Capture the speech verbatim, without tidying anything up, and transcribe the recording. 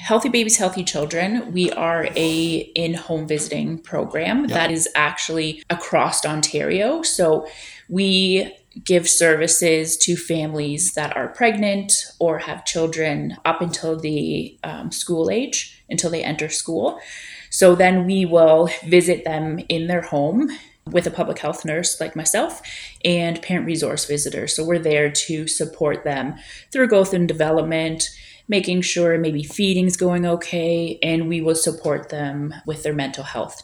Healthy Babies, Healthy Children, we are a in-home visiting program Yep. that is actually across Ontario. So we give services to families that are pregnant or have children up until the um, school age, until they enter school. So then we will visit them in their home with a public health nurse like myself and parent resource visitors. So we're there to support them through growth and development, making sure maybe feeding's going okay, and we will support them with their mental health